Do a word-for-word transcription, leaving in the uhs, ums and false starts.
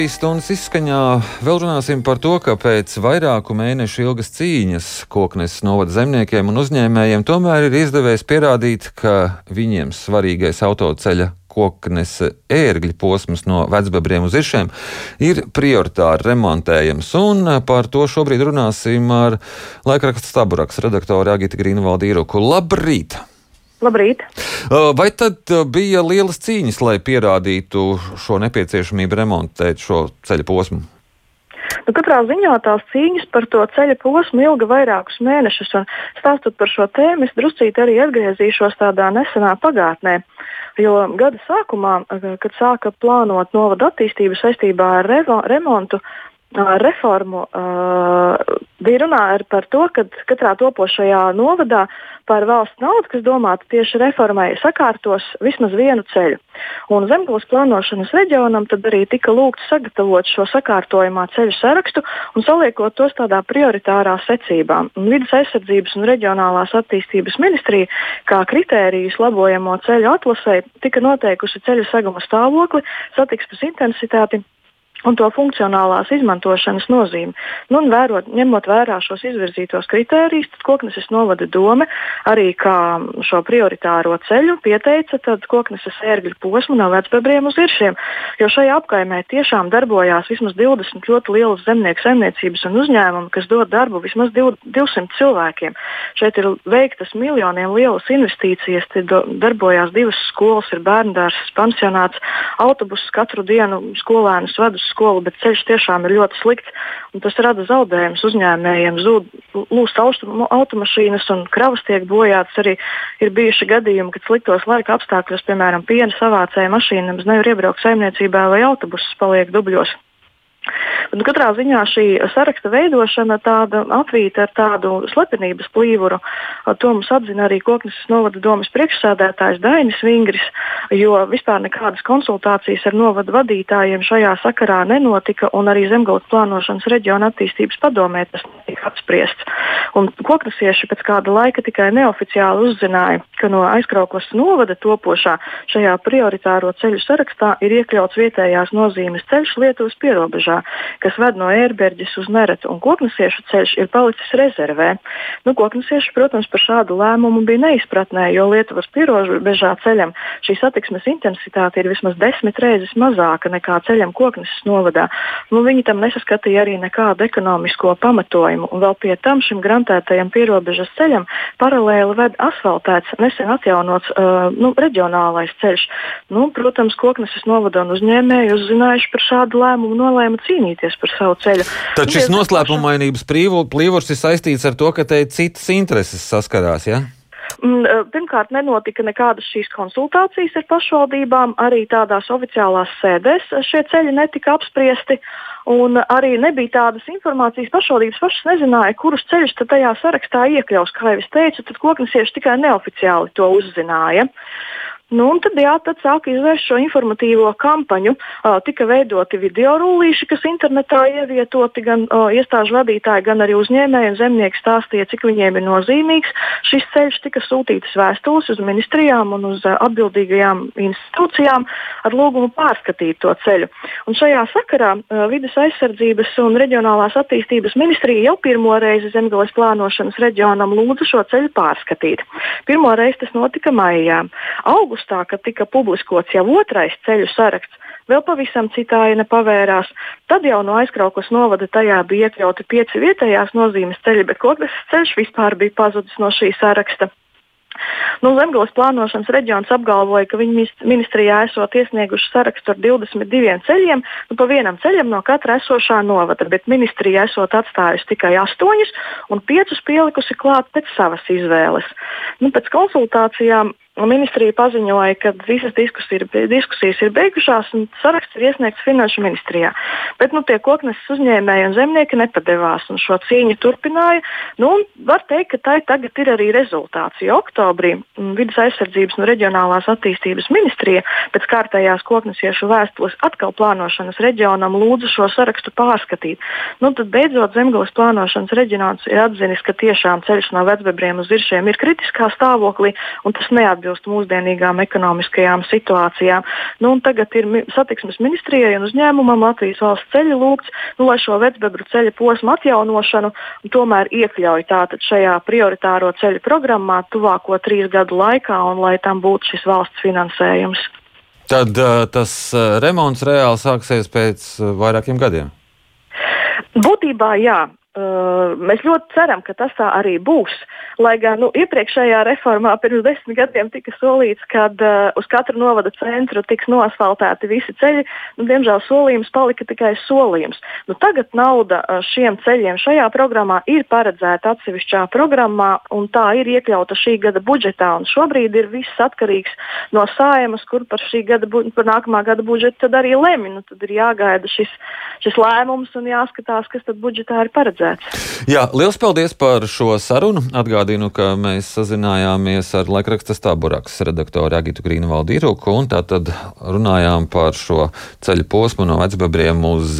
Stundas izskaņā vēl runāsim par to, ka pēc vairāku mēnešu ilgas cīņas Kokneses novada zemniekiem un uzņēmējiem tomēr ir izdevies pierādīt, ka viņiem svarīgais autoceļa Koknese ērgļu posms no Vecbebriem uz Iršiem ir prioritāri remontējams, un par to šobrīd runāsim ar laikraksta Staburaks redaktori Agitu Grīnvaldu-Īruku. Labrīt! Labrīt! Vai tad bija lielas cīņas, lai pierādītu šo nepieciešamību remontēt šo ceļa posmu? Nu, katrā ziņā tās cīņas par to ceļa posmu ilga vairākus mēnešus, un stāstot par šo tēmu, es druscīt arī atgriezīšos tādā nesenā pagātnē. Jo gada sākumā, kad sāka plānot novada attīstību saistībā ar revo, remontu, reformu, bija runā par to, ka katrā topošajā novadā par valsts naudu, kas domāta tieši reformai, sakārtos vismaz vienu ceļu. Un Zemgales plānošanas reģionam tad arī tika lūgts sagatavot šo sakārtojumā ceļu sarakstu un saliekot tos tādā prioritārā secībā. Un Vides aizsardzības un reģionālās attīstības ministrija kā kritērijus labojamo ceļu atlasei tika noteikusi ceļu seguma stāvokli, satiksmes intensitāti un to funkcionālās izmantošanas nozīmi. Nu, un vērot, ņemot vērā šos izvirzītos kritērijus, tad Kokneses novada dome arī kā šo prioritāro ceļu pieteica tad Kokneses ērgļu posmu no Vecbebriem uz Iršiem, jo šajā apkaimē tiešām darbojās vismaz divdesmit ļoti lielas zemnieku saimniecības un uzņēmumi, kas dod darbu vismaz divsimt cilvēkiem. Šeit ir veiktas miljoniem lielas investīcijas, darbojās divas skolas, ir bērndārs, pansionāts, autobuss katru dienu skolēnus ved uz skolu, bet ceļš tiešām ir ļoti slikts, un tas rada zaudējumus uzņēmējiem, zūd lūst automašīnas un kravas tiek bojātas. Arī ir bijuši gadījumi, kad sliktos laika apstākļos, piemēram, piena savācēja mašīna nemaz nevar iebraukt saimniecībā vai autobuss paliek dubļos. Nu, katrā ziņā šī saraksta veidošana tāda apvīta ar tādu slepenības plīvuru. To mums atzina arī Kokneses novada domes priekšsēdētājs Dainis Vingris, jo vispār nekādas konsultācijas ar novada vadītājiem šajā sakarā nenotika, un arī Zemgales plānošanas reģiona attīstības padomē tas netika apspriests. Un koknesieši pēc kāda laika tikai neoficiāli uzzināja, ka no Aizkrauklas novada topošā šajā prioritāro ceļu sarakstā ir iekļauts vietējās nozīmes ceļš Lietuvas pierobežā, kas ved no Ērberģes uz Neretu, un koknesiešu ceļš ir palicis rezervē. Nu, koknesieši, protams, par šādu lēmumu bija neizpratnē, jo Lietuvas pierobežā ceļam šī satiksmes intensitāte ir vismaz desmit reizes mazāka nekā ceļam Kokneses novadā. Nu, viņi tam nesaskatīja arī nekādu ekonomisko pamatojumu, un vēl pie tam šim grantētajam pierobežas ceļam paralēli ved asfaltēts, nesen atjaunots uh, nu, reģionālais ceļš. Nu, protams, Kokneses novada un uzņēmēji uzzinājuši par šādu lēmumu nolēma cīnīties par savu ceļu. Tad šis noslēpumainības plīvurs ir saistīts ar to, ka te citas intereses saskarās, ja? Pirmkārt, nenotika nekādas šīs konsultācijas ar pašvaldībām, arī tādās oficiālās sēdēs šie ceļi netika apspriesti, un arī nebija tādas informācijas, pašvaldības pašas nezināja, kurus ceļus tad tajā sarakstā iekļaus. Kā jau es teicu, tad koknesieši tikai neoficiāli to uzzināja. Nu, un tad, jā, tad sāka izvērst šo informatīvo kampaņu. Uh, tika veidoti video rullīši, kas internetā ievietoti, gan uh, iestāžu vadītāji, gan arī uzņēmēji un zemnieki stāstīja, cik viņiem ir nozīmīgs. Šis ceļš tika sūtītas vēstules uz ministrijām un uz uh, atbildīgajām institūcijām ar lūgumu pārskatīt to ceļu. Un šajā sakarā uh, Vides aizsardzības un reģionālās attīstības ministrija jau pirmo reizi Zemgales plānošanas reģionam lūdza šo ceļu pārskatīt. Pirmo reizi tas notika maijā. August Tā, kad tika publiskots jau otrais ceļu saraksts, vēl pavisam cita aina pavērās. Tad jau no Aizkrauklas novada tajā bija iekļauti pieci vietējās nozīmes ceļi, bet Kokneses ceļš vispār bija pazudis no šī saraksta. Nu, Zemgales plānošanas reģions apgalvoja, ka viņi ministrijā esot iesnieguši sarakstu ar divdesmit diviem ceļiem, nu, pa vienam ceļam no katra esošā novada, bet ministrija esot atstājusi tikai astoņus un piecus pielikusi klāt pēc savas izvēles. Nu, pēc konsultācijām ministrija paziņoja, ka visas diskusijas, diskusijas ir beigušās un saraksts ir iesniegts Finanšu ministrijā. Bet nu, tie Kokneses uzņēmēji un zemnieki nepadevās un šo cīņu turpināja. Nu, var teikt, ka tai tagad ir arī rezultāts. Jo oktobrī Vides aizsardzības un reģionālās attīstības ministrija pēc kārtējās koknesiešu vēstules atkal plānošanas reģionam lūdza šo sarakstu pārskatīt. Nu, tad beidzot Zemgales plānošanas reģions ir atzinis, ka tiešām ceļš no Vecbebriem uz Iršiem ir kritiskā stāvoklī un tas neatbilst neatbilst mūsdienīgām ekonomiskajām situācijām. Nu, un tagad ir satiksmes ministrijai un uzņēmumam Latvijas valsts ceļi lūgts, nu, lai šo vecbebru ceļa posmu atjaunošanu tomēr iekļauj tātad šajā prioritāro ceļu programmā tuvāko trīs gadu laikā un lai tam būtu šis valsts finansējums. Tad uh, tas uh, remonts reāli sāksies pēc uh, vairākiem gadiem? Būtībā jā. Uh, mēs ļoti ceram, ka tas tā arī būs. Lai gan nu, iepriekšējā reformā pirms desmit gadiem tika solīts, ka uh, uz katru novada centru tiks noasfaltēti visi ceļi. Nu, diemžēl solījums palika tikai solījums. Nu, tagad nauda uh, šiem ceļiem šajā programmā ir paredzēta atsevišķā programmā, un tā ir iekļauta šī gada budžetā. Un šobrīd ir viss atkarīgs no Saeimas, kur par, šī gada, par nākamā gada budžetu tad arī lemj. Nu, tad ir jāgaida šis, šis lēmums un jāskatās, kas tad budžetā ir paredzēts. Jā, liels paldies par šo sarunu. Atgādinu, ka mēs sazinājāmies ar laikraksta Stāburaks redaktoru Agitu Grīnvaldu Iruku un tātad runājām par šo ceļu posmu no Vecbebriem uz